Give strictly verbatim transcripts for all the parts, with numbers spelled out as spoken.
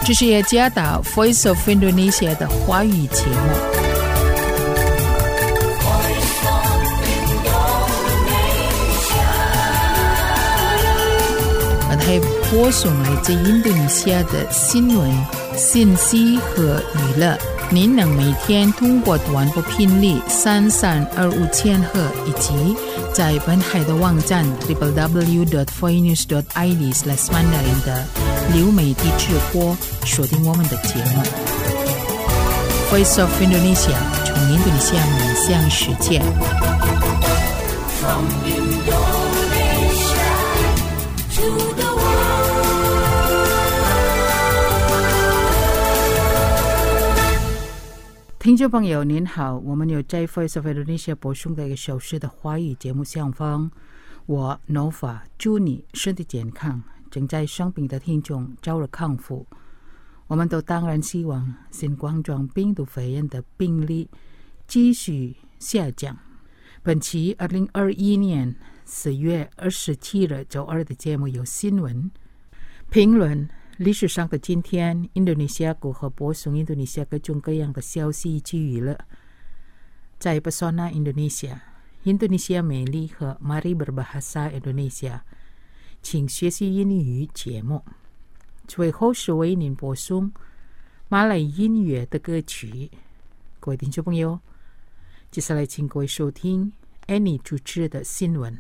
这是耶加达 Voice of Indonesia 的华语节目。本台播送来自印度尼西亚的新闻、信息和娱乐。您能每天通过短波频率三三二五千赫以及在本海的网站 double-u double-u double-u dot voinews dot i d slash mandarin 的流媒体直播锁定我们的节目。Voice of Indonesia 从印度尼西亚面向世界。From Indonesia to the听众朋友您好，我们有在 Voice of Indonesia 播送的一个小时的华语节目上方，我 Nova 祝你身体健康，正在生病的听众早日康复。我们都当然希望新冠状病毒肺炎的病例继续下降。本期二零二一年四月二十七日周二的节目有新闻、评论、历史上的今天，印度尼西亚如何播送印度尼西亚各种各样的消息及娱乐。在 Pesona Indonesia 印度尼西亚美丽和 Mari Berbahasa Indonesia 请学习英语节目。最后是为您播送马来音乐的歌曲。各位听众朋友，接下来请各位收听 Annie 主持的新闻。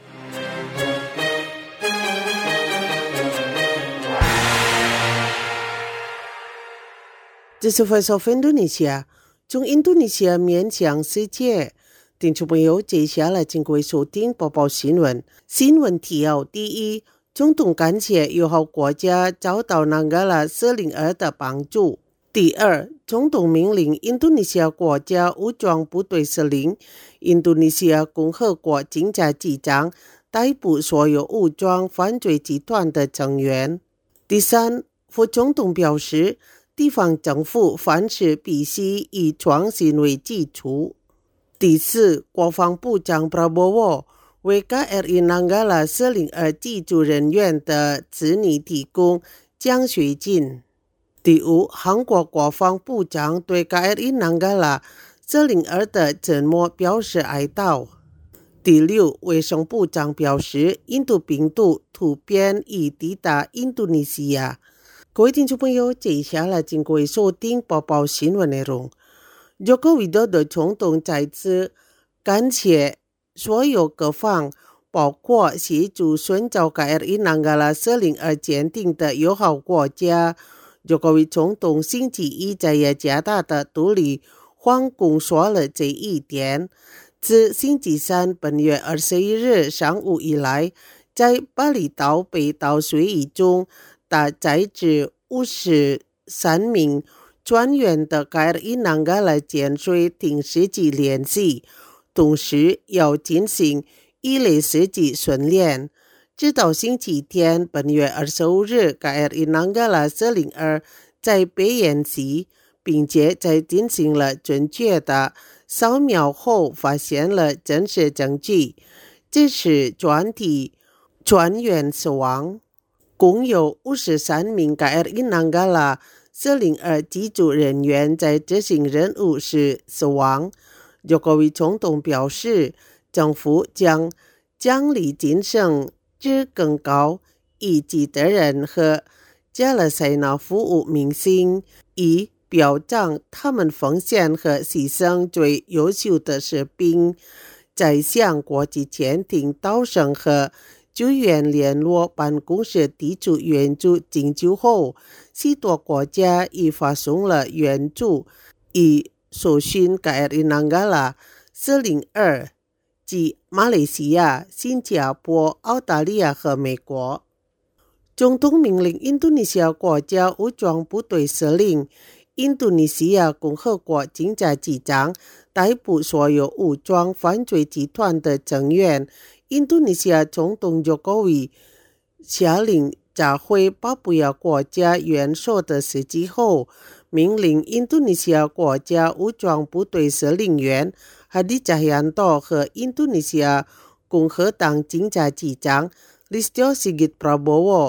这是 Voice of Indonesia 从印度尼西亚面向世界。听众朋友，接下来请各位收听播报新闻。新闻提要：第一，总统感谢友好国家遭到南嘎拉四零二的帮助。第二，总统命令印度尼西亚国家武装部队司令、印度尼西亚共和国警察局长逮捕所有武装犯罪集团的成员。第三，副总统表示，地方政府凡事必须以创新为基础。第四，国防部长 Prabowo 为 K R I Nanggala 四零二机组人员的子女提供奖学金。第五，韩国国防部长对 K R I Nanggala 四零二的沉没表示哀悼。第六，卫生部长表示，印度病毒突变已抵达印度尼西亚。各位听众朋友，接下来请各位收听播报新闻内容。Joko Widodo 总统再次感谢所有各方，包括协助遵照 K R I Nanggala 四零二鉴定的友好国家。Jokowi 总统星期一在雅加达的独立皇宫说了这一点。自星期三本月二十一日上午以来，在巴厘岛北岛水域中的在职五十三名专员的 K R I Nanggala 潜水艇实际联系，同时要进行一类实际训练。直到星期天本月二十五日 K R I Nanggala 四零二在北演习，并且在进行了准确的扫描后发现了真实证据，这是专体专员死亡。共有五十三名 K R I Nanggala 四零二机组人员在执行任务时死亡。Jokowi 总统表示，政府将奖励晋升至更高，以及责任和加勒塞纳服务明星，以表彰他们奉献和牺牲最优秀的士兵。在向国际潜艇导生和救援联络办公室提出援助请求后，许多国家已发送了援助，以搜寻 K R I Nanggala 四零二及马来西亚、新加坡、澳大利亚和美国。总统命令印度尼西亚国家武装部队司令、印度尼西亚共和国警察局长逮捕所有武装犯罪集团的成员。印度尼西亚总统 Jokowi 下令炸毁巴布亚国家元首的事迹后，命令印度尼西亚国家武装部队司令员 Hadi Cahyanto 和印度尼西亚共和党警察局长 Listio Sigit Prabowo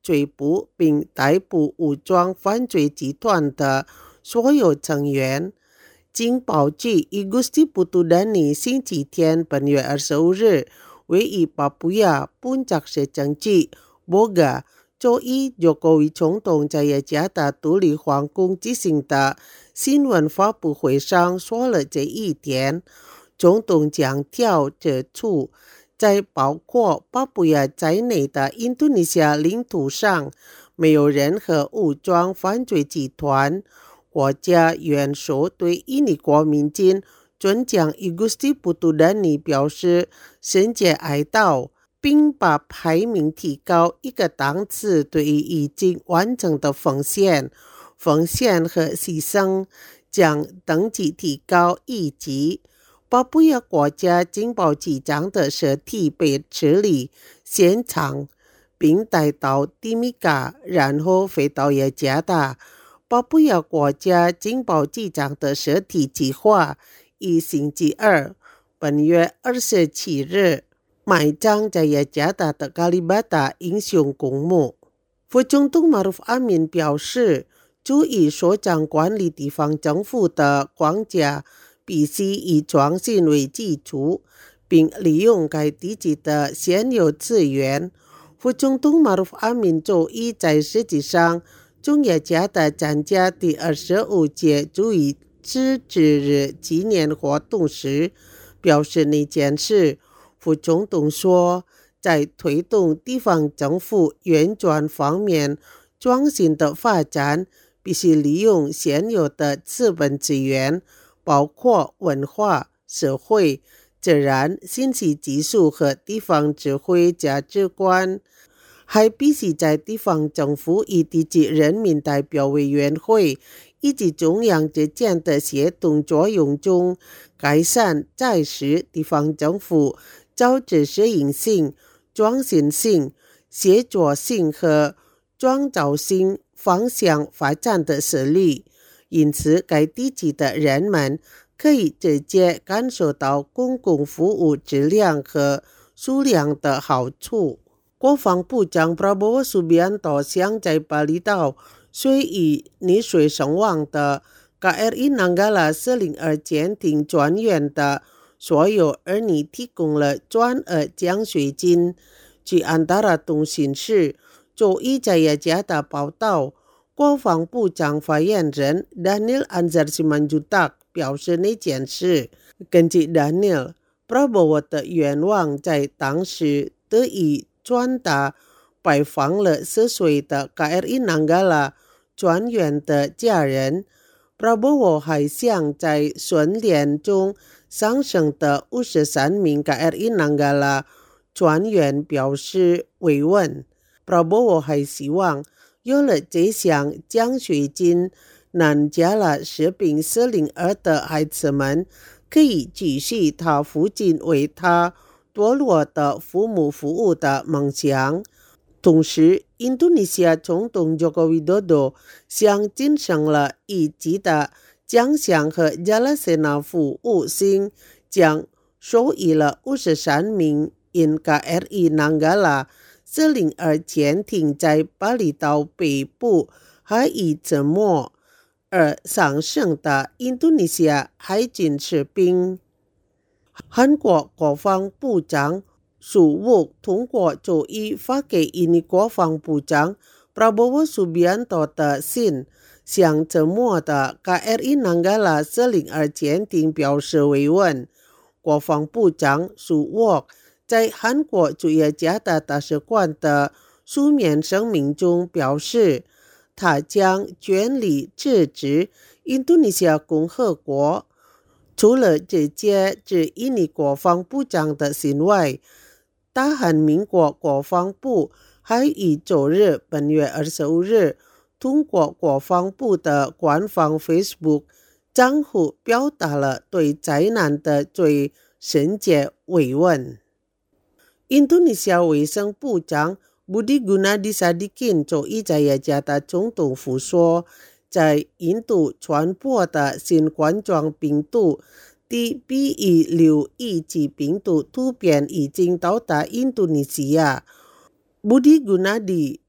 追捕并逮捕武装犯罪集团的所有成员。经报据 Igusti Putudani 星期天本月二十五日位于巴布亚本泽市政治 Boga 周一Jokowi总统在雅加达独立皇宫举行的新闻发布会上说了这一点。总统强调指出，在包括巴布亚在内的印度尼西亚领土上，没有任何武装犯罪集团。国家元首对印尼国民军准将 Igusti Putudani 表示深切哀悼，并把排名提高一个档次对于已经完成的奉献、奉献和牺牲将等级提高一级。巴布亚国家情报局长的尸体被处理现场，并带到蒂米嘎，然后飞到雅加达。巴布亚国家情报局长的尸体计划于星期二本月二十七日埋葬在雅加达的加里巴达英雄公墓。副总统马鲁夫阿敏表示，注意所长管理地方政府的框架必须以创新为基础，并利用该地区的现有资源。副总统马鲁夫阿敏周一在实际上中雅加达参加第二十五届主义自治日纪念活动时表示那件事。副总统说，在推动地方政府运转方面创新的发展，必须利用现有的资本资源，包括文化、社会、自然、信息技术和地方智慧价值观，还必须在地方政府与地区人民代表委员会以及中央之间的协同作用中，改善在时地方政府较具适应性、创新性、协作性和创造性方向发展的实力。因此，该地区的人们可以直接感受到公共服务质量和数量的好处。国防部长 Prabowo Subianto 向在巴厘岛虽已溺水身亡的 K R I Nanggala 四零二舰艇船员的所有儿女提供了专额奖学金。据安达拉通讯社周一在雅加达报道，国防部长发言人 Daniel Anzar Simanjuntak 表示那件事。根据 Daniel， Prabowo 的愿望在当时得以传达，拜访了四岁的 K R I Nanggala 船员的家人。Prabowo 还向在训练中丧生的五十三名 K R I Nanggala 船员表示慰问。Prabowo 还希望有了这项奖学金，南加拉士兵四零二的孩子们可以继续他父亲为他堕落的父母服务的梦想。同时，印度尼西亚总统 Joko Widodo 向晋升了一级的奖项和加拉塞纳服务星，将授予了五十三名因 K R I Nanggala 四零二舰艇在巴厘岛北部海域沉没而丧生的印度尼西亚海军士兵。韩国国防部长苏沃通过周一发给印尼国防部长 Prabowo Subianto 的信，向沉没的 K R I Nanggala 四零二舰艇表示慰问。国防部长苏沃在韩国驻雅加达大使馆的书面声明中表示，他将全力支持印度尼西亚共和国。除了直接致印尼国防部长的信外，大韩民国国防部还于周日本月二十五日通过国防部的官方 Facebook 账户表达了对灾难的最深切慰问。印度尼西亚卫生部长 Budi Gunadi Sadikin 周一在雅加达总统府说，在印度传播的新冠状病毒 D B 一六一级病毒突变已经到达印度尼西亚。Budi Gunadi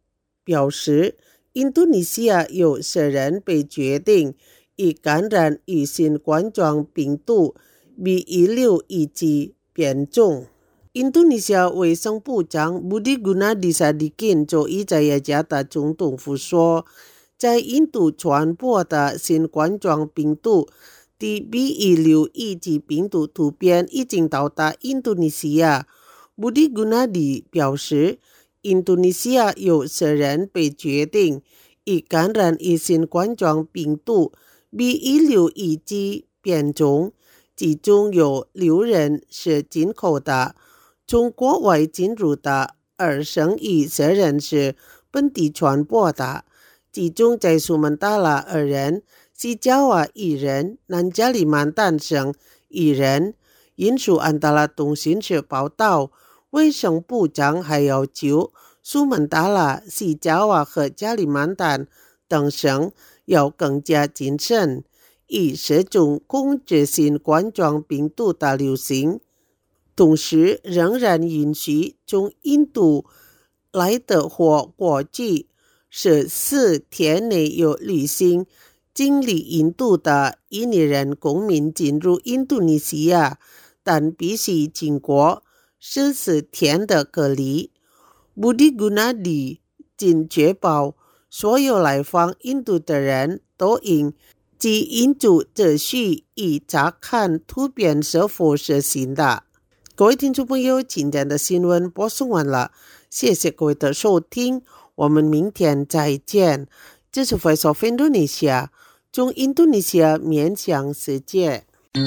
表示，印度尼西亚有十人被决定已感染与新冠状病毒 B 一六一 G 变种。印度尼西亚卫生部长 Budi Gunadi Sadikin 周一在雅加达总统府说，在印度传播的新冠状病毒的 B 一六一 G 病毒突变已经到达印度尼西亚。Budi Gunadi 表示，印度尼西亚有十人被决定已感染与新冠状病毒 B 一六一 G 变种，其中有六人是进口的，从国外进入的而剩余十人是本地传播的，其中在苏门答腊二人，西爪哇一人，南加里曼丹省一人。印属安达拉通讯社报道，卫生部长还要求苏门答腊、西爪哇和加里曼丹等省要更加谨慎，以始终控制新冠状病毒的流行，同时仍然允许从印度来的或过去十四天内有旅行经历印度的印尼人公民进入印度尼西亚，但必须经过十四天的隔离。Budi Gunadi 仅确保所有来访印度的人都应即印度秩序以查看突变是否是新的。各位听众朋友，今天的新闻播送完了，谢谢各位的收听，我们明天再见。这是 Voice of Indonesia， 从印度尼西亚面向世界。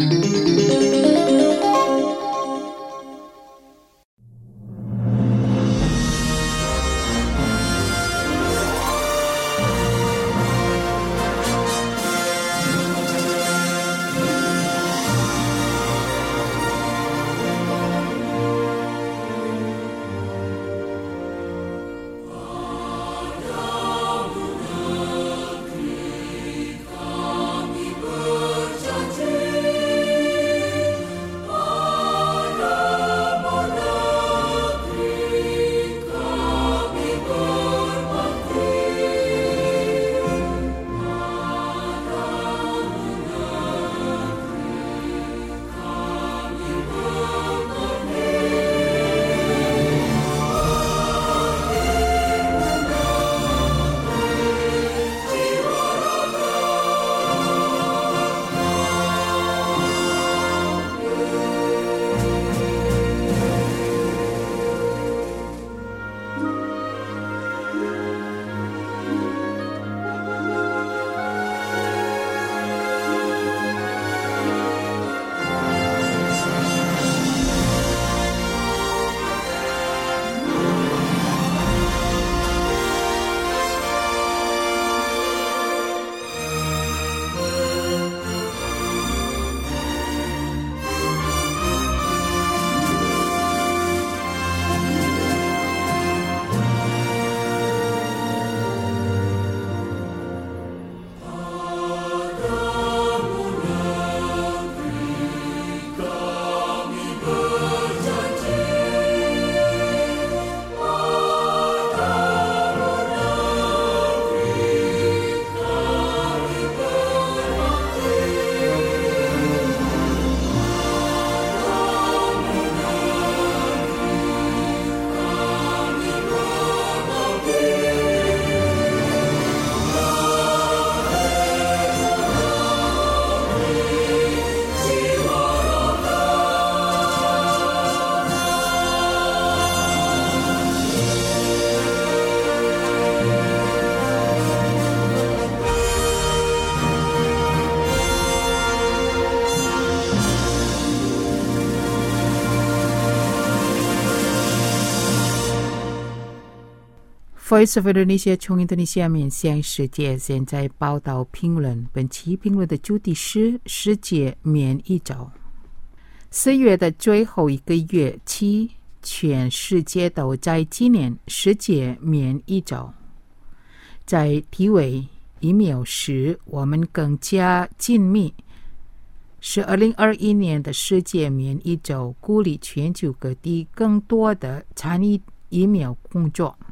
Voice of Indonesia 从印度尼西亚面向世界，现在报道评论。本期评论的主题是世界免疫周。四月的最后一个月期，全世界都在纪念世界免疫周。在体位疫苗时，我们更加紧密。是二零二一年的世界免疫周，鼓励全球各地更多的参与疫苗工作。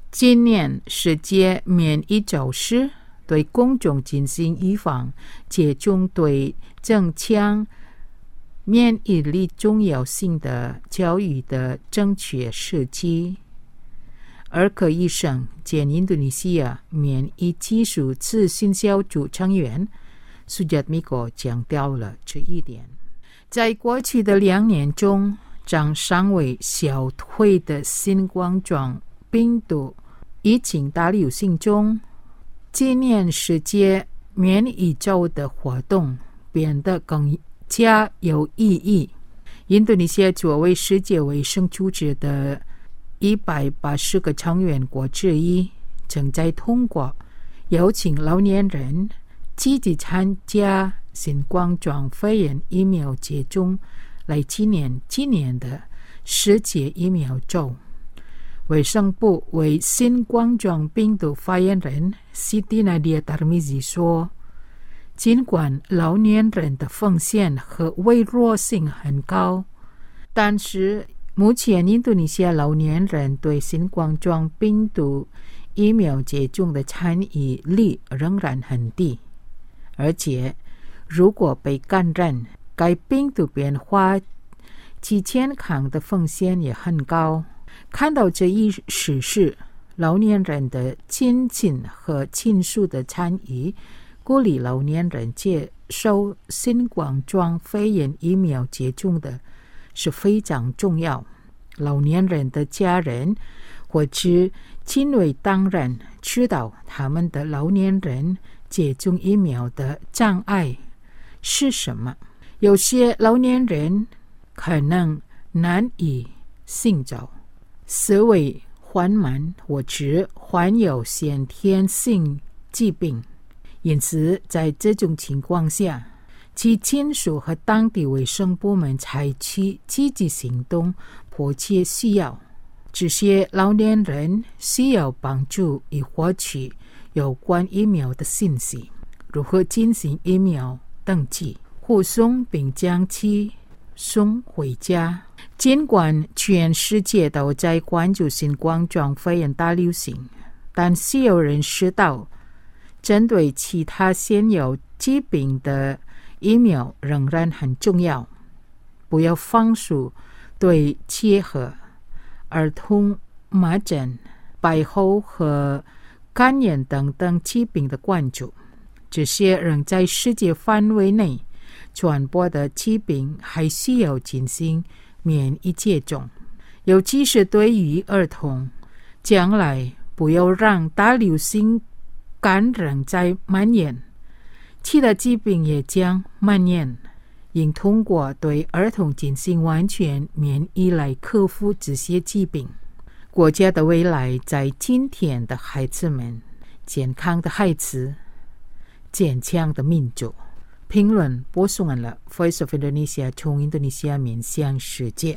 今年世界免疫周是对公众进行预防接种对增强免疫力重要性的教育的正确时机。儿科医生兼印度尼西亚免疫技术咨询小组成员苏加米果强调了这一点。在过去的两年中，将尚未消退的新冠状病毒疫情大流行中，今年世界免疫周的活动变得更加有意义。印度尼西亚作为世界卫生组织的一百八十个成员国之一，正在通过邀请老年人积极参加新冠状肺炎疫苗接种来纪念今年的世界疫苗周。卫生部为新冠状病毒发言人 Siti Nadia Tarmizi 说，尽管老年人的风险和微弱性很高，但是目前印度尼西亚老年人对新冠状病毒疫苗接种的参与率仍然很低，而且如果被感染，该病毒变化其健康的风险也很高。看到这一事实，老年人的亲戚和亲属的参与，鼓励老年人接受新冠状肺炎疫苗接种的是非常重要。老年人的家人或者亲为当然知道他们的老年人接种疫苗的障碍是什么。有些老年人可能难以行走，思维缓慢，或者患有先天性疾病，因此在这种情况下，其亲属和当地卫生部门采取积极行动迫切需要。这些老年人需要帮助以获取有关疫苗的信息，如何进行疫苗登记、护送并将其送回家。尽管全世界都在关注新冠状肺炎大流行，但需要人知道，针对其他现有疾病的疫苗仍然很重要。不要放弃对结核、儿童麻疹、白喉和肝炎等等疾病的关注。这些仍在世界范围内传播的疾病还需要进行免疫接种，尤其是对于儿童。将来不要让大流行感染在蔓延，其他疾病也将蔓延，应通过对儿童进行完全免疫来克服这些疾病。国家的未来在今天的孩子们，健康的孩子，坚强的民族。评论播送完了 Voice of Indonesia 从印度尼西亚面向世界。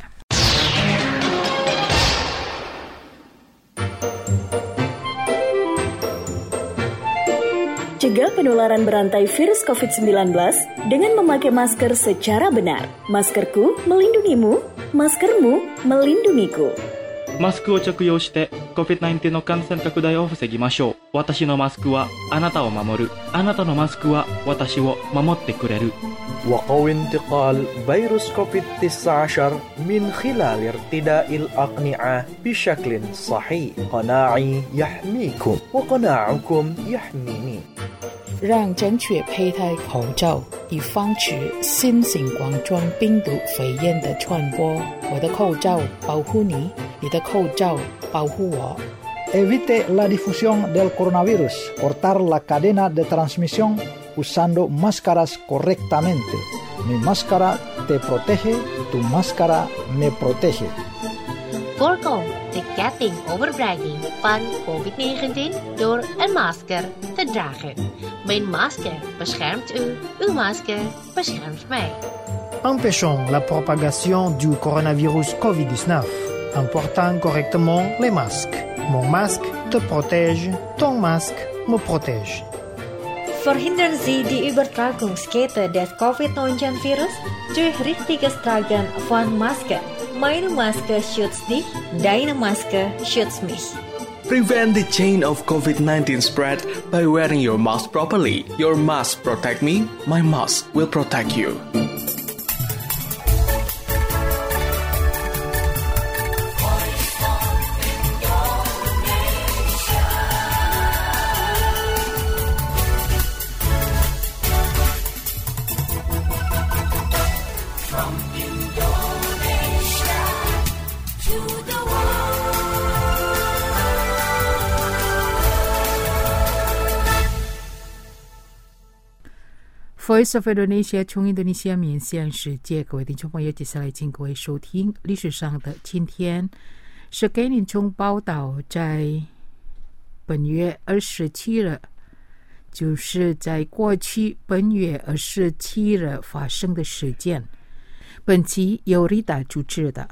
Cegah penularan berantai virus covid sembilan belas dengan memakai masker secara benar. Maskerku melindungimu, maskermu melindungiku. マスクを着用して コビッドナインティーン の感染拡大を防ぎましょう。私のマスクはあなたを守る。あなたのマスクは私を守ってくれる。 وقوي انتقال فيروس كوفيد تسعة عشر من خلال ارتداء الأقنعة بشكل صحيح. قناعي يحميكم وقناعكم يحميني. 让正确佩戴口罩，以防止新型冠状病毒肺炎的传播。我的口罩保护你，你的口罩保护我。 Evite la difusión del coronavirus. Cortar la cadena de transmisión usando máscaras correctamente. Mi máscara te protege, tu máscara me protege. Voorkom de ketting overbrenging van covid negentien door een masker te dragen. Mijn masker beschermt u, uw masker beschermt mij. Empêchons la propagation du coronavirus covid dix-neuf en portant correctement les masques. Mon masque te protège, ton masque me protège. Verhindern Sie die Übertragungskette des covid neunzehn virus durch richtiges Tragen von Masken. Meine Maske schützt dich, deine Maske schützt mich. Prevent the chain of COVID nineteen spread by wearing your mask properly. Your mask protect me, my mask will protect you. Voice of Indonesia 从印度尼西亚面向世界，各位听众朋友，接下来请各位收听历史上的今天。是给您从报道，在本月二十七日，就是在过去本月二十七日发生的事件。本期由 Rita 主持的。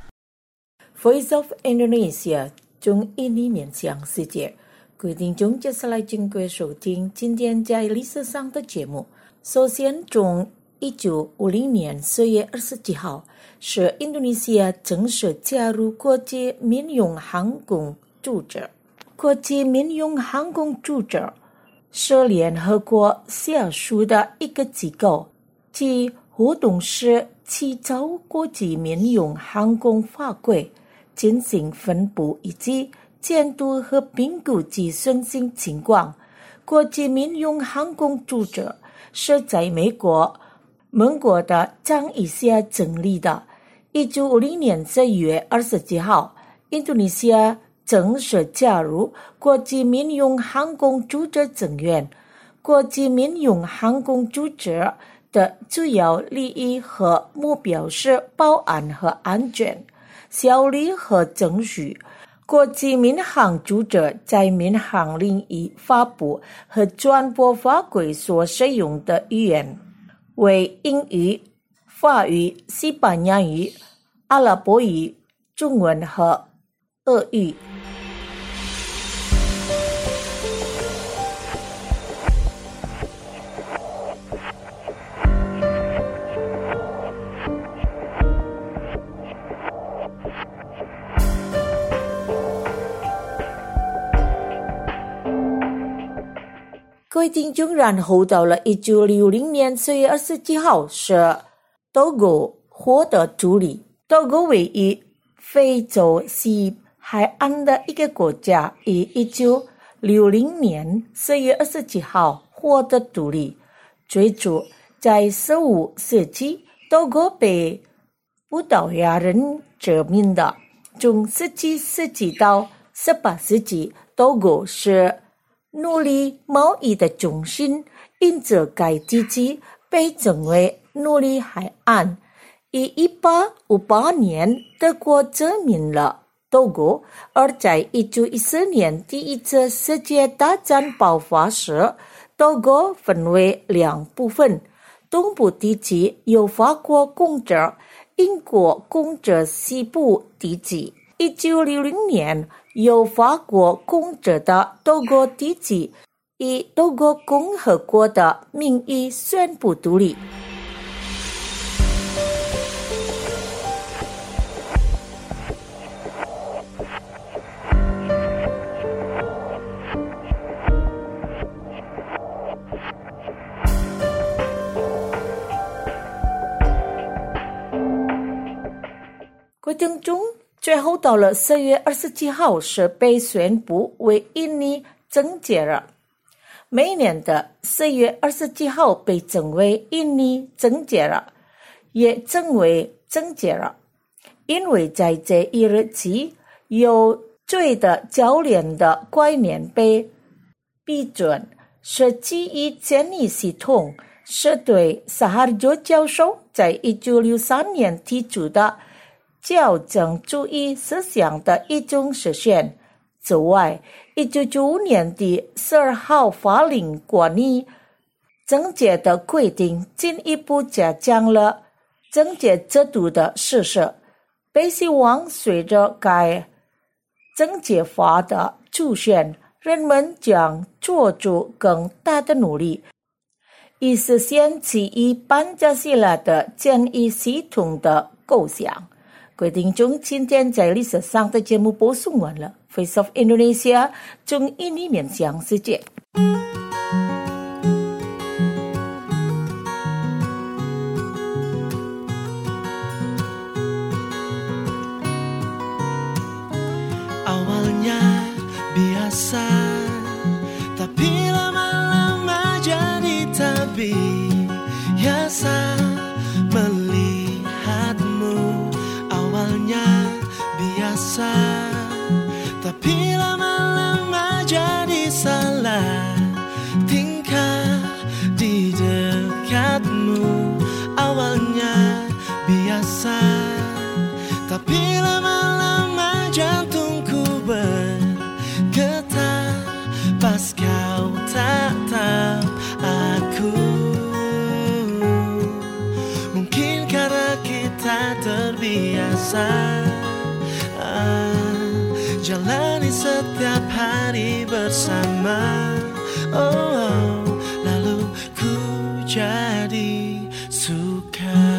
Voice of Indonesia 从印尼面向世界，各位听众，接下来请各位收听今天在历史上的节目。首先，从一九五零年四月二十七号，是印度尼西亚正式加入国际民用航空组织。国际民用航空组织是联合国下属的一个机构，其活动是起草国际民用航空法规，进行分布以及监督和评估其顺行情况。国际民用航空组织是在美国盟国的倡议下成立的。一九五零年四月二十七号，印度尼西亚正式加入国际民用航空组织成员。国际民用航空组织的主要利益和目标是保安和安全、效率和秩序。国际民航组织在民航领域发布和传播法规所使用的语言为英语、法语、西班牙语、阿拉伯语、中文和俄语。各位听众，然后到了一九六零年四月二十七号，是多哥获得独立。多哥位于非洲西海岸的一个国家，于一九六零年四月二十七号获得独立。最初在十五世纪，多哥被葡萄牙人殖民的。从十七世纪到十八世纪，多哥是奴隶贸易的中心，因此该地区被称为奴隶海岸。于一八五八年，德国殖民了多哥，而在一九一四年第一次世界大战爆发时，多哥分为两部分，东部地区由法国控制，英国控制西部地区。一九六零年，由法国控制的多哥地区以多哥共和国的名义宣布独立。过程中，最后到了四月二十七号是被宣布为印尼终结了。每年的四月二十七号被称为印尼终结了，也称为终结了，因为在这一日起，有罪的教练的概念被批准，是基于建议系统，是对萨哈尔教授在一九六三年提出的矫正主义思想的一种实现。此外，一九九五年的十二号法令关于终结的规定进一步加强了终结制度的实施，被希望随着该终结法的出现，人们将做出更大的努力，以实现其以班加西拉的建议系统的构想。 各位听众，今天在历史上的节目播送完了。Voice of Indonesia 中印尼面向世界。 Awalnya biasa, tapi lama-lama jadi terbiasa melihatmu. Awalnya biasa, tapi lama-lama jadi salah tingkah di dekatmu. Awalnya biasa, tapi lama-lama jantungku bergetar pas kau tatap aku. Mungkin karena kita terbiasa ah, jalani setiap hari bersama. Oh, oh, lalu ku jadi suka.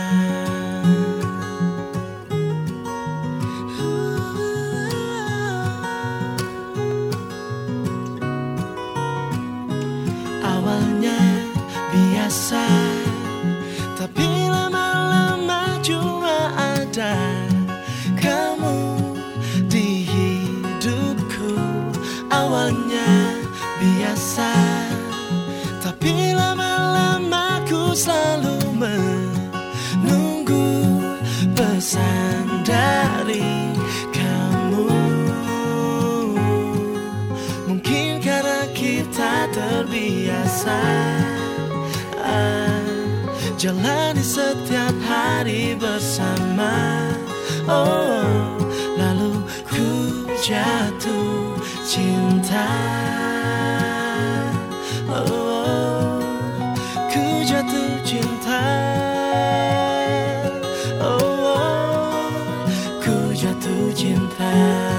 Awalnya biasa, tapi lama-lama juga ada kamu di hidupku. Awalnya biasa, tapi lama-lama ku selalu menunggu pesan dari kamu. Mungkin karena kita terbiasa ah, jalani setiap hari bersama. Oh, lalu ku jatuh cinta. Oh, ku jatuh cinta. Oh, ku jatuh cinta.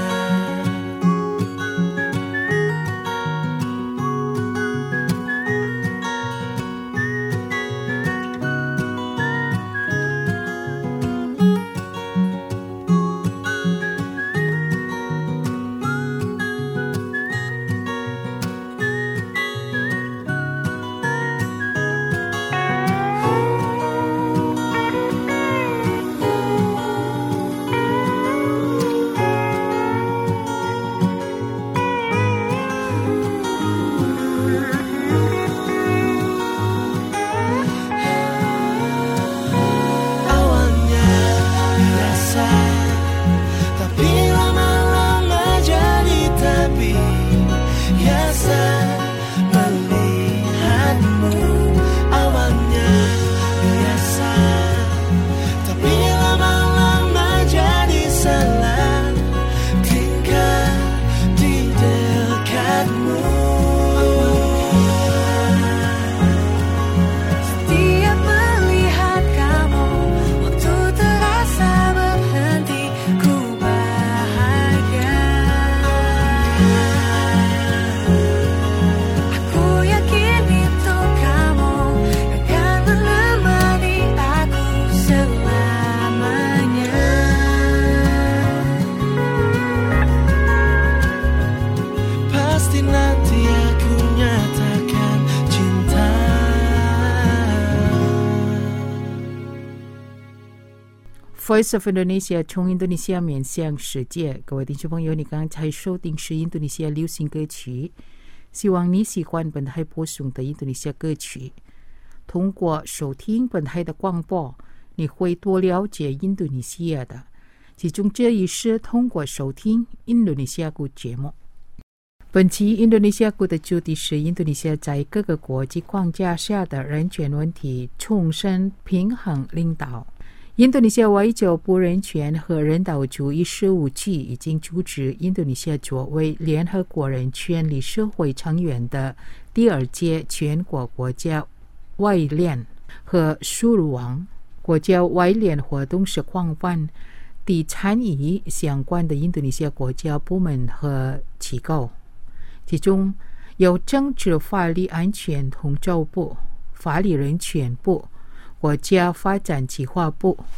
Voice of Indonesia 从印度尼西亚面向世界，各位听众朋友，你刚才收听是印度尼西亚流行歌曲，希望你喜欢本台播送的印度尼西亚歌曲。通过收听本台的广播，你会多了解印度尼西亚的，其中这一是通过收听印度尼西亚歌节目。本期印度尼西亚歌的主题是印度尼西亚在各个国际框架下的人权问题，重申平衡领导。印度尼西亚外交部人权和人道主义事务局已经阻止印度尼西亚作为联合国人权理事会成员的第二届全国国家外联和输入网。国家外联活动是广泛地参与相关的印度尼西亚国家部门和机构，其中有政治法律安全统筹部、法律人权部、国家发展计划部、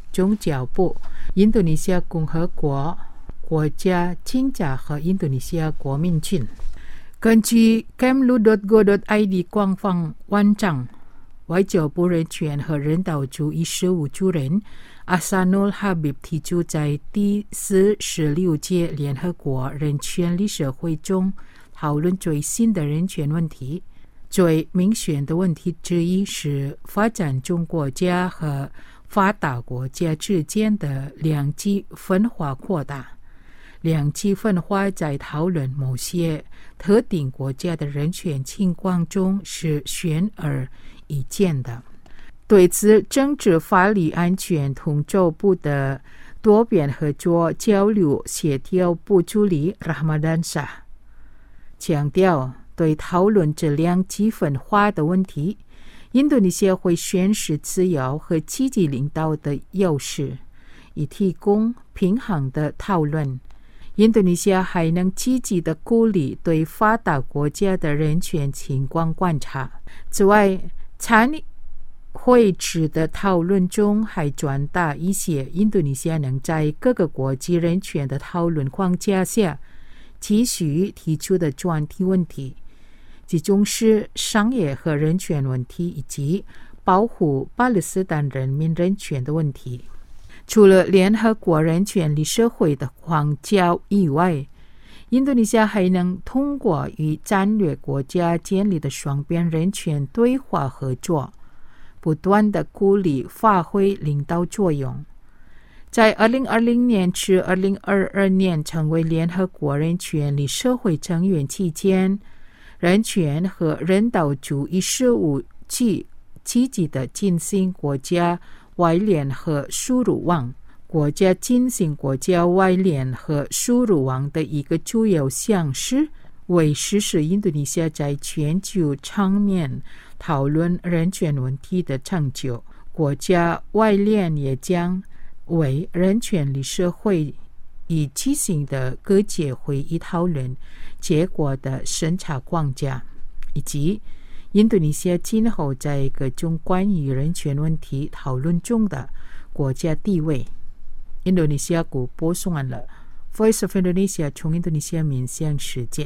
宗教部、印度尼西亚共和国国家警察和印度尼西亚国民军。根据 kemlu dot go dot I D 官方网站，外交部人权和人道主义事务主任阿萨努尔哈比提出，在第四十六届联合国人权理事会中讨论最新的人权问题。最明显的问题之一是发展中国家和发达国家之间的两极分化扩大。两极分化在讨论某些特定国家的人权情况中是显而易见的。对此，政治法律安全统筹部的多边合作交流协调部助理 Ramadan Shah 强调，对讨论这两极分化的问题，印度尼西亚会宣示自由和积极领导的优势，以提供平衡的讨论。印度尼西亚还能积极地鼓励对发达国家的人权情况观察。此外，参会址的讨论中还传达一些印度尼西亚能在各个国际人权的讨论框架下继续提出的专题问题，集中是商业和人权问题以及保护巴勒斯坦人民人权的问题。除了联合国人权理事会的框架以外，印度尼西亚还能通过与战略国家建立的双边人权对话合作，不断地鼓励发挥领导作用。在二零二零年至二零二二年成为联合国人权理事会成员期间，人权和人道主义事务积积极地进行国家外联和输入网。国家进行国家外联和输入网的一个主要项是为实施印度尼西亚在全球场面讨论人权问题的成就。国家外联也将为人权理事会已进行的各界会议讨论结果的审查框架，以及印度尼西亚今后在各种关于人权问题讨论中的国家地位。印度尼西亚国播送完了 Voice of Indonesia 从印度尼西亚面向世界。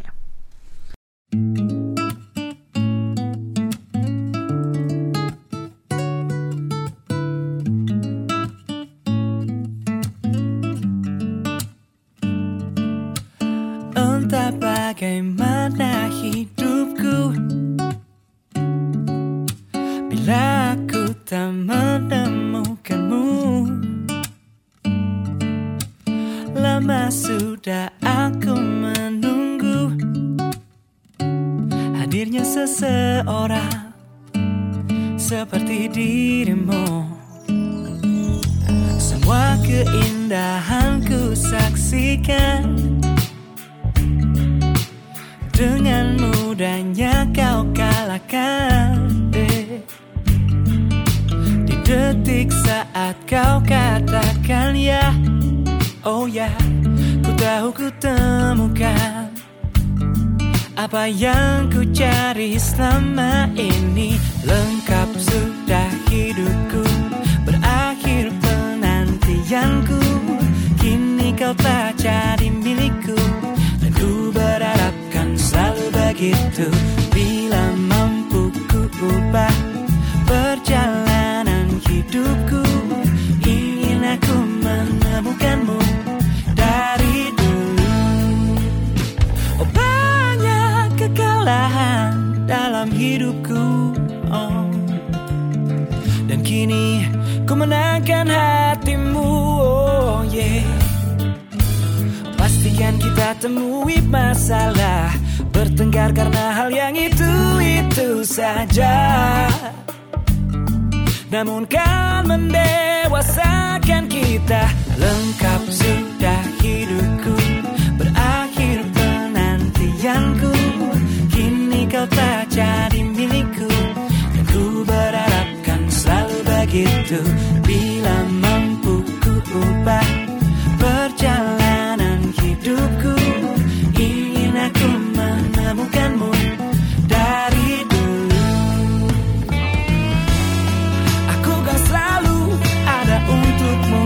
Entah bagaimana hidupku bila aku tak menemukanmu. Lama sudah aku menunggu hadirnya seseorang seperti dirimu. Semua keindahan ku saksikan, dengan mudahnya kau kalahkan. Di detik saat kau katakan ya, oh ya, ku tahu ku temukan apa yang ku cari selama ini. Lengkap sudah hidupku, berakhir penantianku. Kini kau tak jadi milikku, dan ku berharap kan selalu begitu. Bila mampu ku ubah perjalanan hidupku, ingin aku menemukanmu dari dulu. Oh, banyak kekalahan dalam hidupku, oh, dan kini ku menangkan hatimu, oh yeah. Pastikan kita temui masalah, bertengkar karena hal yang itu-itu saja, namun kan mendewasakan kita. Lengkap sudah hidupku, berakhir penantianku. Kini kau tak jadi milikku, dan ku berharap kan selalu begitu. Bila mampu ku ubah perjalanan hidupku, ingin aku menemukanmu dari dulu. Aku kan selalu ada untukmu,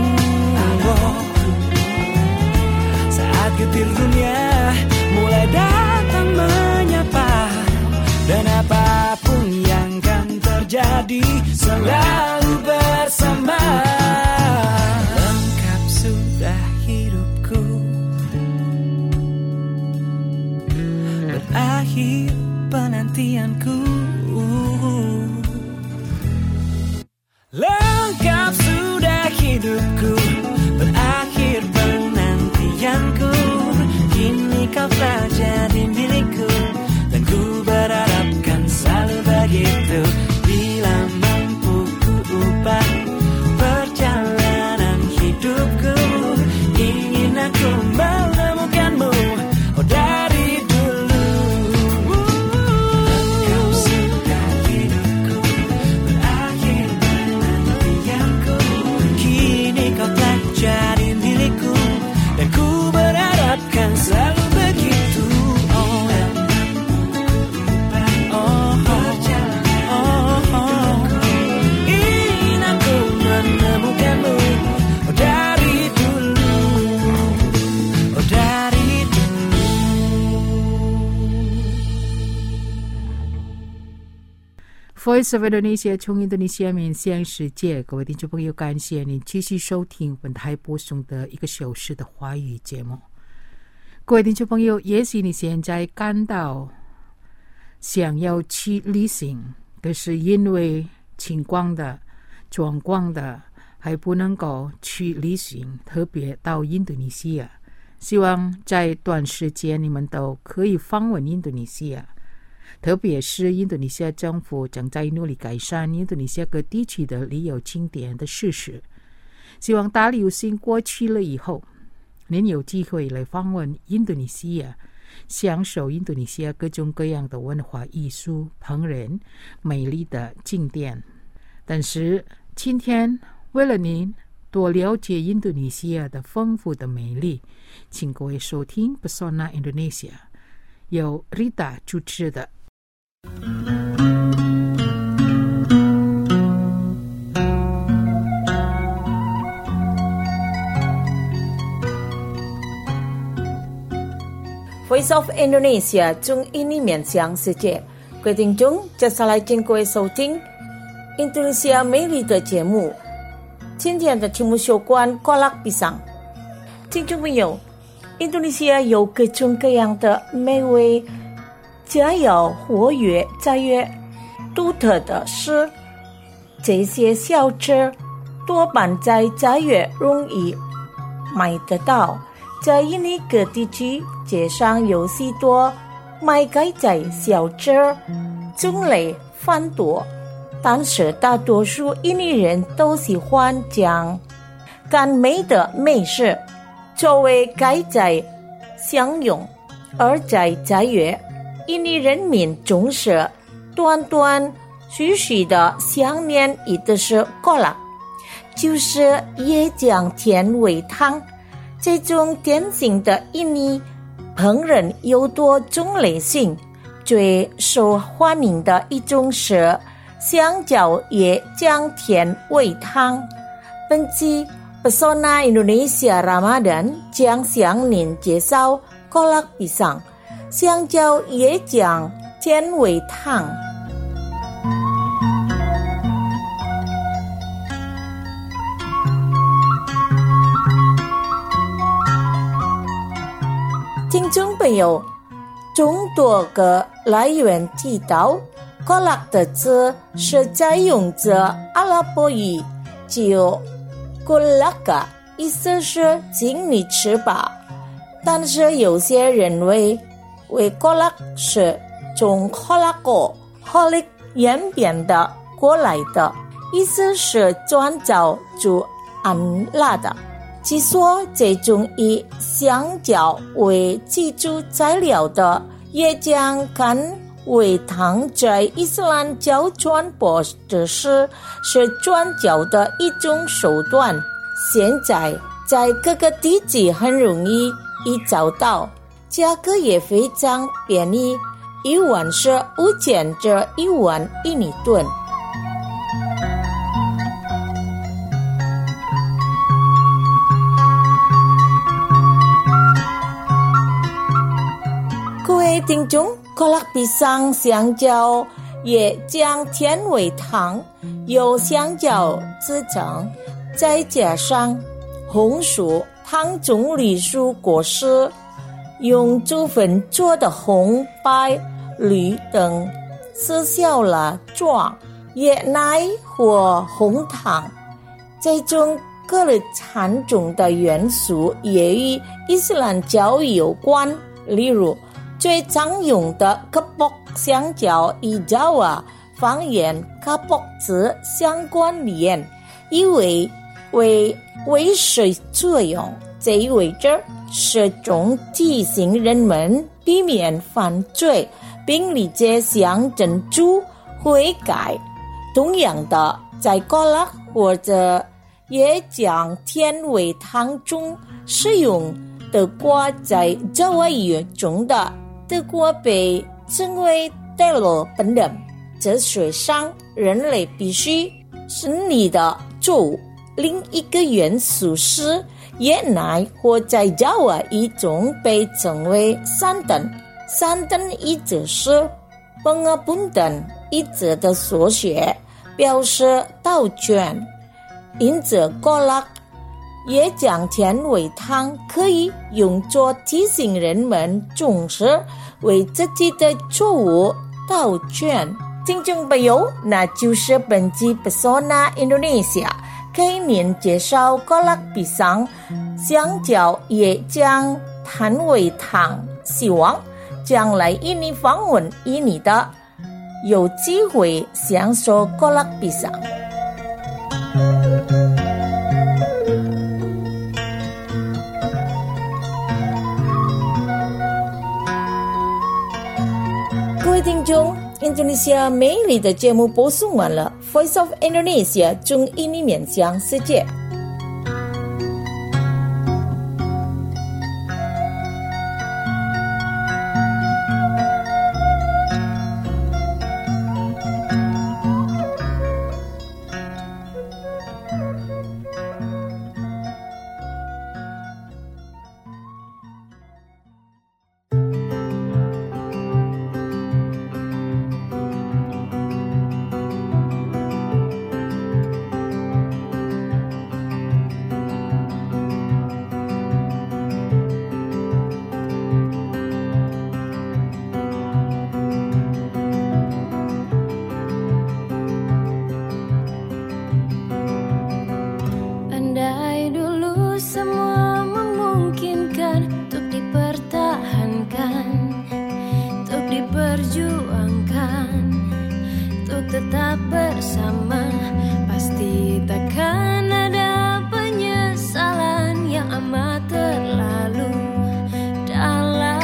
petir dunia mulai datang menyapa, dan apapun yang kan terjadi selalu bersama. Lengkap sudah hidupku, berakhir penantianku. Lengkap sudah hidupku, berakhir penantianku. Kini kau telah jadi milikku, dan ku berharap kan selalu begitu. Bila mampu ku ubah perjalanan hidupku, ingin aku menemukanmu, oh dari dulu. Lengkap sudah hidupku, berakhir penantianku. Kini kau telah jadi milikku, dan ku berharap kan selalu begitu. Oh, oh, oh, oh. Ingin aku menemukanmu, oh dari dulu, oh dari dulu. Voice of Indonesia 从印度尼西亚面向世界，各位听众朋友，感谢您继续收听本台播送的一个小时的华语节目。各位听众朋友，也许你现在感到想要去旅行，可是因为情况的状况的还不能够去旅行，特别到印度尼西亚。希望在短时间你们都可以访问印度尼西亚，特别是印度尼西亚政府正在努力改善印度尼西亚各地区的旅游景点的设施。希望大流行过去了以后，您有机会来访问印度尼西亚，享受印度尼西亚各种各样的文化艺术、烹饪、美丽的景点。但是今天为了您多了解印度尼西亚的丰富的美丽，请各位收听 Pesona Indonesia， 由 Rita 主持的。 Voice of Indonesia 中印尼面向世界，各位听众，接下来请各位收听印度尼西亚美丽的节目。今天的题目有关 kolak pisang。听众朋友，印度尼西亚有各种各样的美味佳肴活跃在于独特的是，这些小吃多半在在越容易买得到。在印尼各地区街上有许多卖改在小吃，种类繁多，但是大多数印尼人都喜欢将甘美的美食作为改在享用，而在在越印尼人民总是断断续续的想念一的是 kolak， 就是椰浆甜味汤。这种典型的印尼烹饪有多种类型，最受欢迎的一种是香蕉椰浆甜味汤。本期 Pesona Indonesia Ramadan 将向您介绍 kolak pisang 香蕉椰浆甜味汤。听众朋友，从多个来源提到 kolak 的字是在用着阿拉伯语，就 kolaka 意思是请你吃吧，但是有些认为为 kolak 是从 kolako holik 演变的过来的，意思是专找煮安辣的。据说这种以香蕉为基础材料的椰浆甘味汤在伊斯兰教传播的是是传教的一种手段，现在在各个地区很容易一找到，价格也非常便宜，一碗是五千至一万印尼盾。 听众，kolak pisang 香蕉也将甜味糖由香蕉制成，再加上红薯、汤种绿蔬果实，用猪粉做的红、白、绿等色效了状，椰奶或红糖。这种各类产种的元素也与伊斯兰教育有关，例如最常用的 kapok 香蕉与 Jawa 方言 kapok 字相关联，因为为维水作用，这意味着是种提醒人们避免犯罪，并理解象征主悔改。同样的，在 kolak 或者椰浆甜味汤中使用的瓜，在 Jawa 语中的德国被称为 telur pendem， 这水上人类必须生理的作物。另一个元素是椰奶，或在 Jawa 语中被称为 santan。 santan 一则是 pengapunten 一则的缩写，表示道歉。因此 kolak 椰浆甜味汤可以用作提醒人们重视为自己的错误道歉。听众朋友，那就是本期 Pesona Indonesia 给您介绍 kolak pisang 香蕉椰浆甜味汤，希望将来印尼访问印尼的有机会享受 kolak pisang。各位听众， Indonesia 美丽的节目播送完了， Voice of Indonesia 中印尼面向世界。 Tetap bersama, pasti takkan ada penyesalan yang amat terlalu dalam.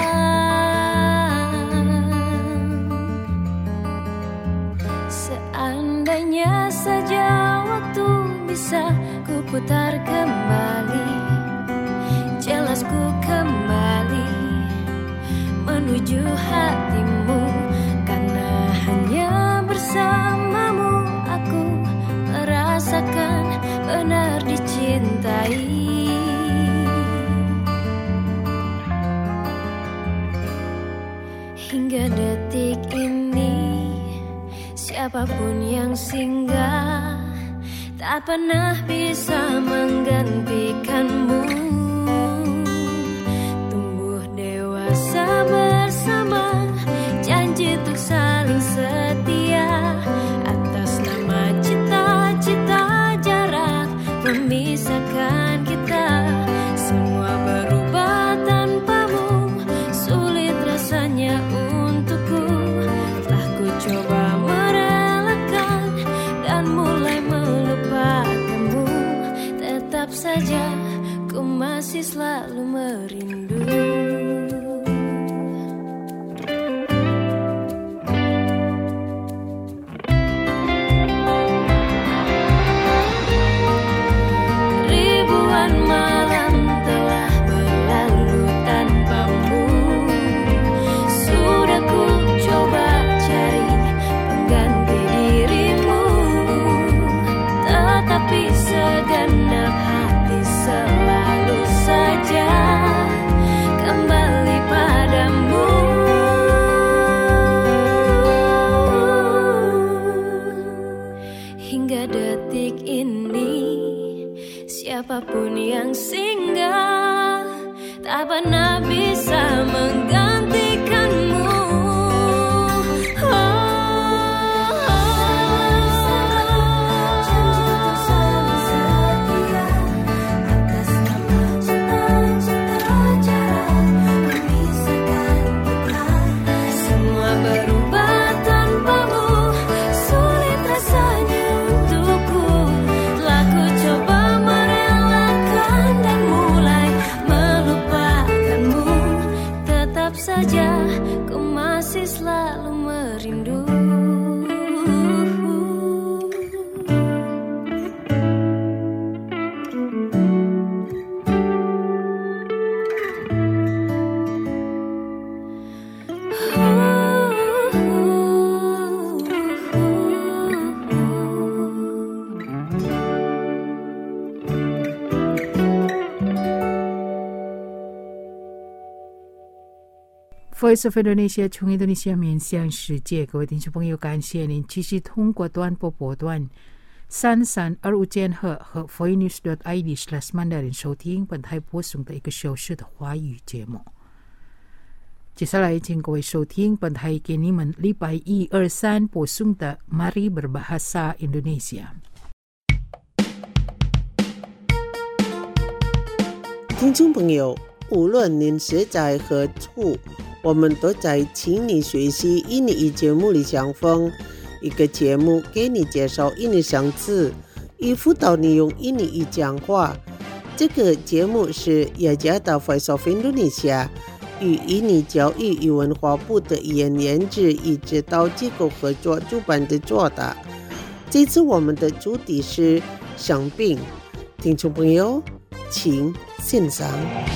Seandainya saja waktu bisa ku putar kembali, jelas ku kembali menuju hatimu, karena hanya bersamamu aku merasakan benar dicintai. Hingga detik ini, siapapun yang singgah tak pernah bisa menggantikanmu. Tumbuh dewasa bersama, janji untuk saling setia. Atas nama cita-cita, jarak memisahkan kita. Semua berubah tanpamu, sulit rasanya untukku. Telah ku coba merelakan dan mulai melupakanmu, tetap saja ku masih selalu merindu. Segenap hati selalu saja kembali Siapapun yang singgah tak pernah bisa menggantikanmu. Voice of Indonesia 从印度尼西亚面向世界，各位听众朋友，感谢您继续通过短波波段三三二五千赫和 voinews dot i d slash mandarin 收听本台播送的一个小时的华语节目。接下来，请各位收听本台给你们礼拜一、二、三播送的 Mari Berbahasa Indonesia。 听众朋友，无论您是在何处，我们都在请你学习印尼语节目里相逢，一个节目给你介绍印尼生词，以辅导你用印尼语讲话。这个节目是雅加达 Voice of Indonesia 与印尼教育与文化部的语言研制与指导机构合作主办的做的。这次我们的主题是生病，听众朋友请欣赏。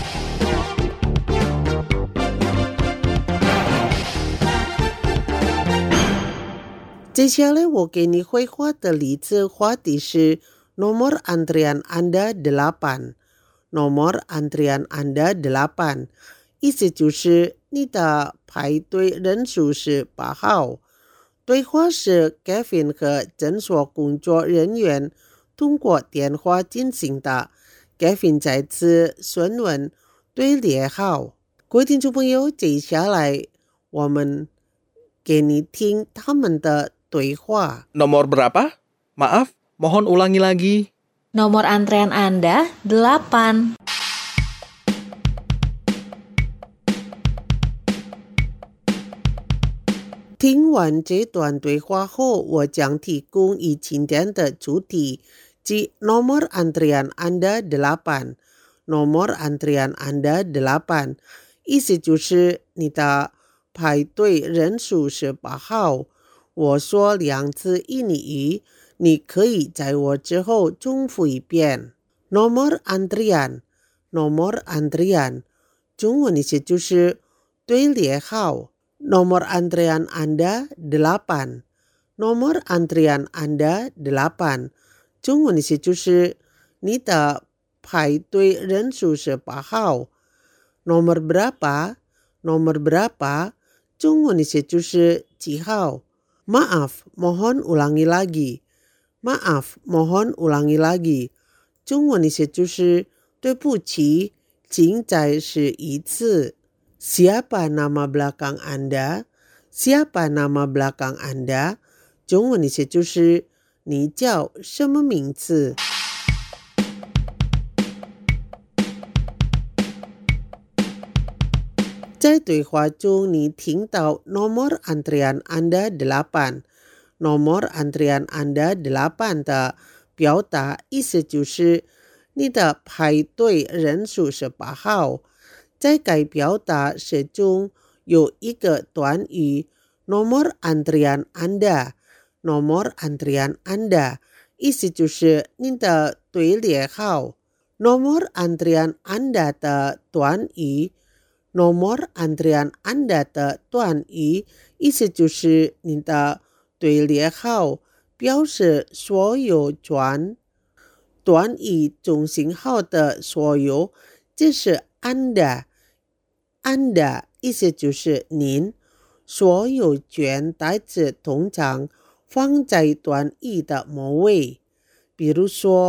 接下来我给你绘画的例子话题是 nomor antrian Anda delapan。 nomor antrian Anda delapan 意思就是你的排队人数是八号。对话是 Kevin 和诊所工作人员通过电话进行的。 Kevin 在此询问队列号。各位听众朋友，接下来我们给你听他们的对话。 Nomor berapa? Maaf, mohon ulangi lagi. Nomor antrean Anda delapan. 听完这段对话后，我将提供以今天的主题，即 nomor antrian Anda delapan。 nomor antrian Anda delapan 意思就是你的排队人数是八号。我说两次印尼语，你可以在我之后重复一遍。 nomor antrian nomor antrian 中文意思就是队列号。 nomor antrian Anda delapan nomor antrian Anda delapan 中文意思就是你的排队人数是八号。 nomor berapa nomor berapa 中文意思就是几号。 Maaf, mohon ulangi lagi. Maaf, mohon ulangi lagi 中文意思就是对不起，请再试一次。 Siapa nama belakang Anda? Siapa nama belakang Anda? 中文意思就是你叫什么名字。在对话中，你听到 nomor antrian Anda delapan。 nomor antrian Anda delapan 的表达意思就是你的排队人数是八号。在该表达式中有一个短语 nomor antrian Anda。 nomor antrian Anda 意思就是你的队列号。 nomor antrian Anda 的短语 nomor antrian Anda 的短语意思就是你的队列号，表示所有权。短语中心号的所有，这是 Anda。 Anda 意思就是您。所有权代词通常放在短语的末尾。比如说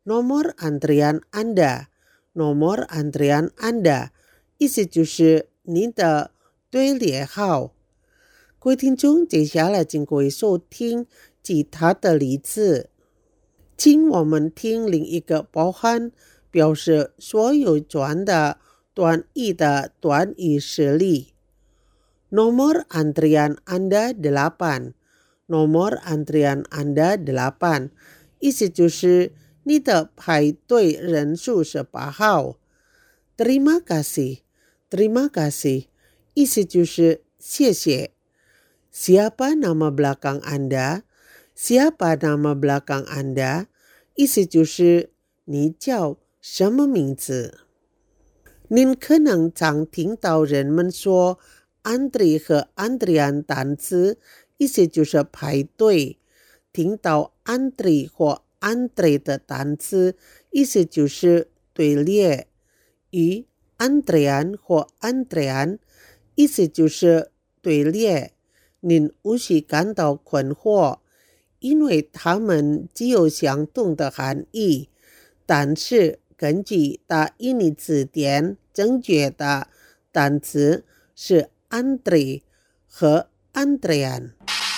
nomor antrian Anda. nomor antrian Anda意思就是您的队列号。各位听众，接下来请各位收听其他的例子。请我们听另一个包含表示所有转的短语的短语实例。Nomor antrian Anda delapan. Nomor antrian Anda delapan. 意思就是你的排队人数是八号。Terima kasih. Terima kasih. 意思就是谢谢。Siapa nama belakang Anda? Siapa nama belakang Anda? 意思就是你叫什么名字？您可能常听到人们说 Antri 和 Antrian 单词，意思就是排队。听到 Antri 或 Antre 的单词，意思就是队列。与 Antrian 或 Antrean 意思就是队列。您无需感到困惑，因为它们只有相同的含义，但是根据大英语词典正确的单词是 Antri 和 Antrian。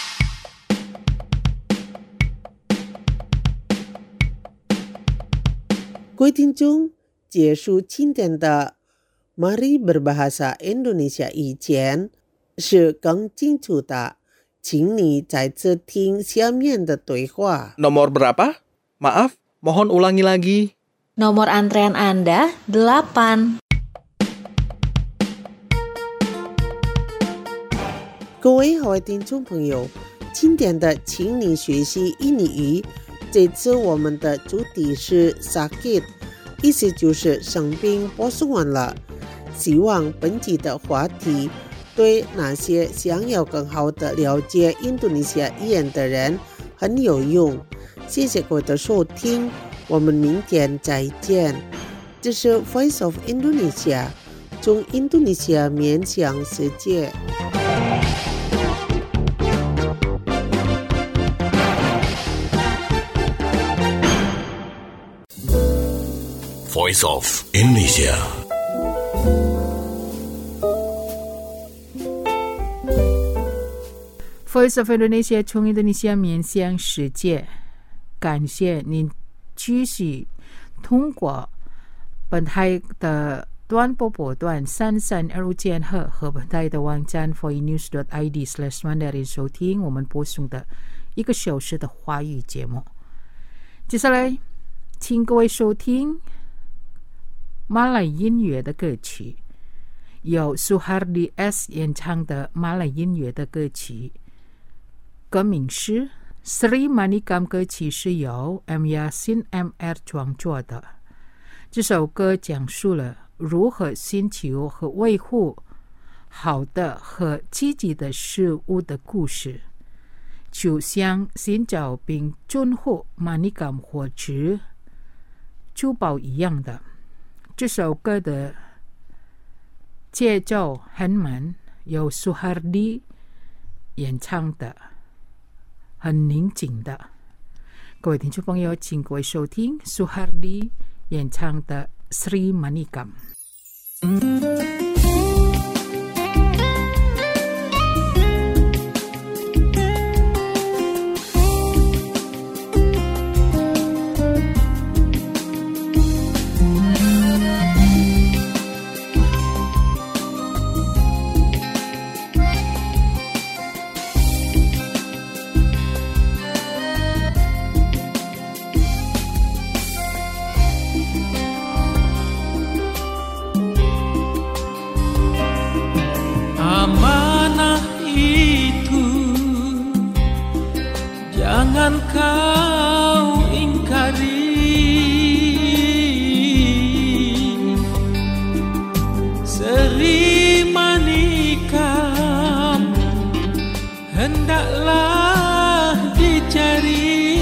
各位听众，结束今天的 Mari Berbahasa Indonesia 以前是更清楚的，请你再次听下面的对话。 Nomor berapa? Maaf, mohon ulangi lagi. Nomor antrean Anda delapan. 各位好听众朋友，今天的请你学习印尼语，这次我们的主题是 sakit， 意思就是生病不舒完了。希望本期的话题对那些想要更好的了解印度尼西亚语言的人很有用。谢谢各位的收听，我们明天再见。这是 Voice of Indonesia， 从印度尼西亚面向世界。 Voice of Indonesia。 Voice of Indonesia 从印度尼西亚面向世界，感谢您继续通过本台的短波波段三三二五千赫和本台的网站 voinews dot i d slash mandarin 收听我们播送的一个小时的华语节目。接下来，请各位收听马来音乐的歌曲，由 Suhardi S 演唱的马来音乐的歌曲。歌名是 Sri Manikam， 歌曲是由 M Yasin M R 创作的。这首歌讲述了如何寻求和维护好的和积极的事物的故事，就像寻找并遵护 Manikam 或者珠宝一样的。这首歌的节奏很慢，由 Suhardi 演唱的，很宁静的。各位听众朋友，请各位收听 Suhardi 演唱的 Sri Manikam。 Jangan kau ingkari, Sri Manikam hendaklah dicari,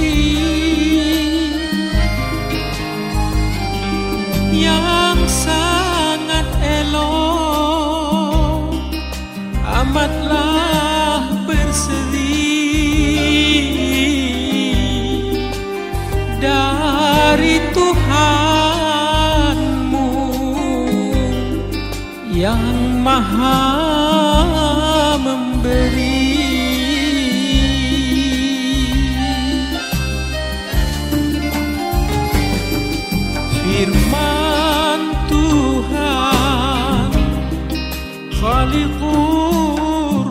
yang sangat elok amatlah berseri dari Tuhan Maha memberi. Firman Tuhan Khaliqur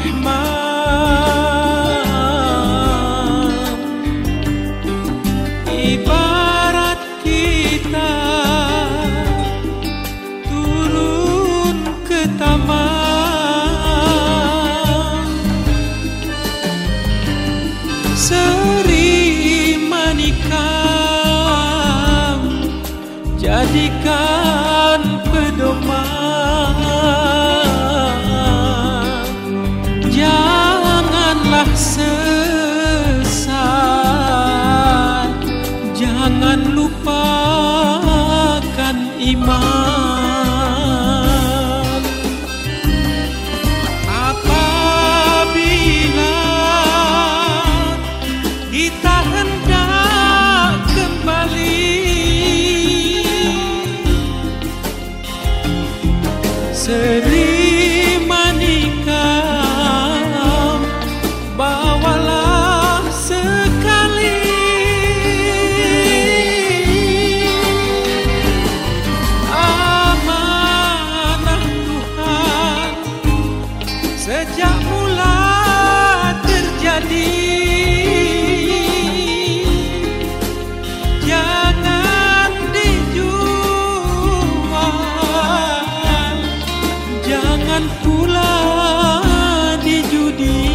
Rahman, ibarat kita turun ke taman, seri manikam jadikan pedoman. Janganlah sesat, jangan lupakan iman. Apabila kita hendak kembali, seri manikam bawalah sekali. Amanah Tuhan sejak mula terjadi. Jangan dijual, jangan pula dijudi.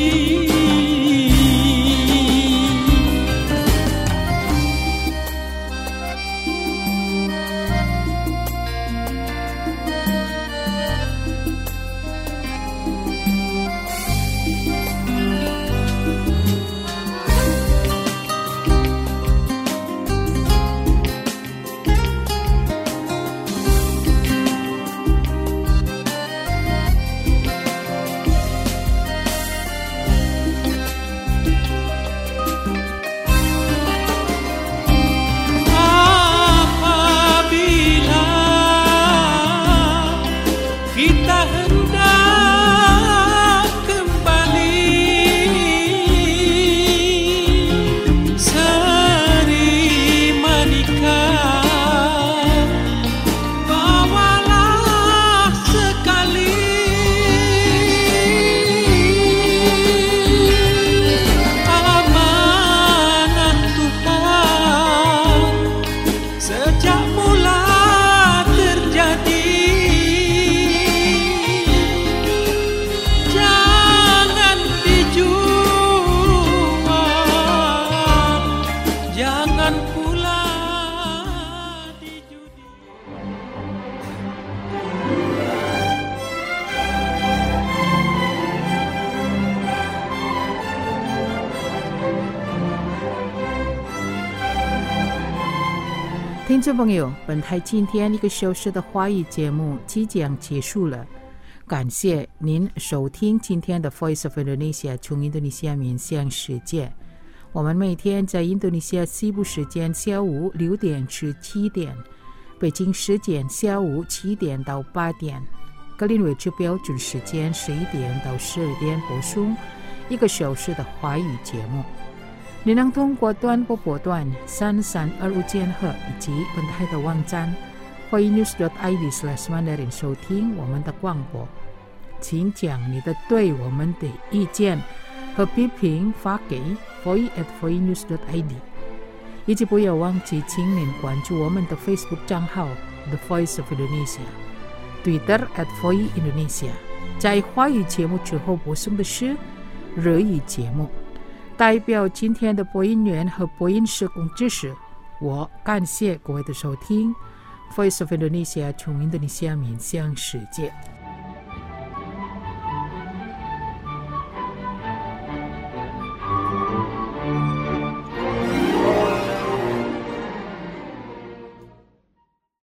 Apabila kita hendak kembali, seri manikam bawalah sekali. Amanah Tuhan sejak mula terjadi. Jangan dijual, jangan pula dijudi. 听众朋友，本台今天一个小时的华语节目即将结束了，感谢您收听今天的 Voice of Indonesia 从印度尼西亚面向世界。我们每天在印度尼西亚西部时间下午六点至七点，北京时间下午七点到八点，格林威治标准时间十一点到十二点播送一个小时的华语节目。你能通过短波波段三三二五千赫以及本台的网站 voinews dot i d slash mandarin 收听我们的广播。请将你的对我们的意见和批评发给 voice at voinews dot i d， 以及不要忘记请您关注我们的 Facebook 账号 The Voice of Indonesia， Twitter at voice Indonesia。 在华语节目之后播送的是日语节目。代表今天的播音员和播音社工知识，我感谢各位的收听。Voice of Indonesia 从印度尼西亚面向世界。